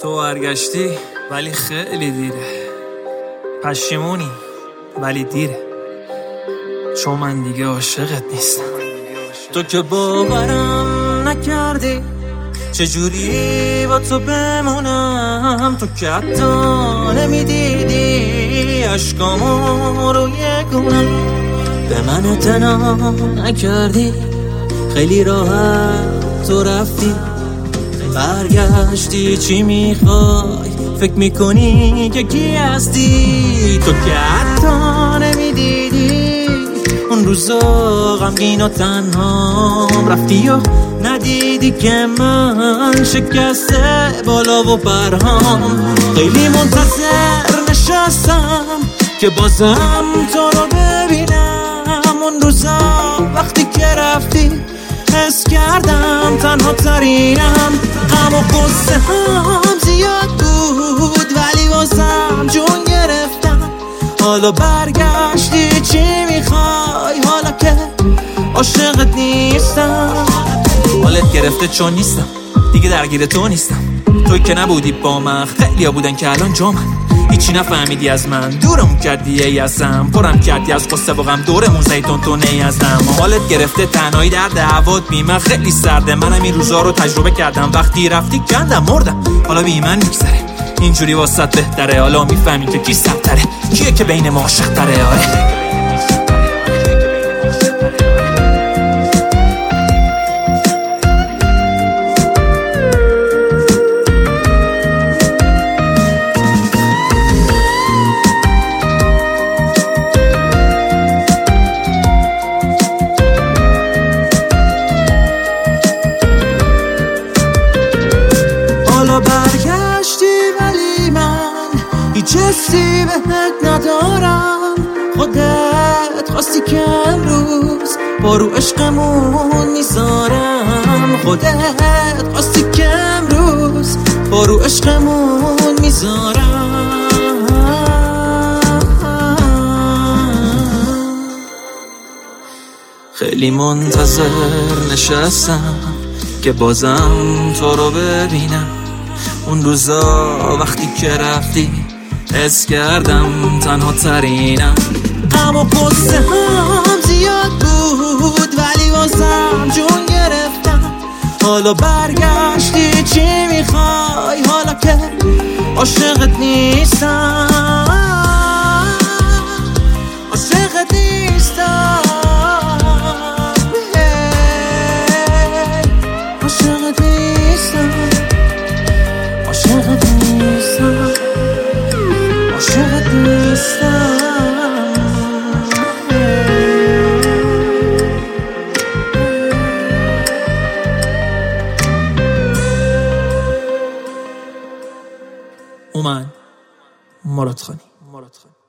تو برگشتی ولی خیلی دیره، پشیمونی ولی دیره، چون من دیگه عاشقت نیستم. تو که باورم نکردی چجوری با تو بمونم، تو که حتی نمیدیدی عشقامو روی گونم، به من اعتنا نکردی، خیلی راحت تو رفتی، برگشتی چی میخوای، فکر میکنی که کی هستی، تو که حتی نمیدیدی اون روزا غمگین و تنهام، رفتی و ندیدی که من شکسته بالا و پرهام، خیلی منتظر نشستم که بازم تو رو ببینم، اون روزا وقتی که رفتی حس کردم تنها ترینم، غم و غصه هم زیاد بود ولی واسم جون گرفتم، حالا برگشتی چی میخوای، حالا که عاشقت نیستم، حالت گرفته چون نیستم دیگه درگیر تو نیستم، توی که نبودی با من خیلیا بودن که الان جا من، هیچی نفهمیدی از من، دورم کردی ای ازم، پرم کردی از قصه و غم، دورمون زیتون تو نی ازم، حالت گرفته تنهایی در دعوات بی من خیلی سرده، منم این روزا رو تجربه کردم، وقتی رفتی کندم مردم، حالا بی من میگذره اینجوری واسط بهتره، حالا میفهمی که کی سبتره، کیه که بین ما عاشق تره. آره برگشتی ولی من هیچ حسی بهت ندارم، خودت خواستی که امروز با رو عشقمون میذارم، خودت خواستی که امروز با رو عشقمون میذارم، خیلی منتظر نشستم که بازم تو رو ببینم، اون روزا وقتی که رفتی حس کردم تنها ترینم، غم و غصه هم زیاد بود ولی واسم جون گرفتم، حالا برگشتی چی میخوای، حالا که عاشقت نیستم، عاشقت نیستم، عاشقت نیستم، عاشقت نیستم، عاشقت نیستم. اومن مراد خانی.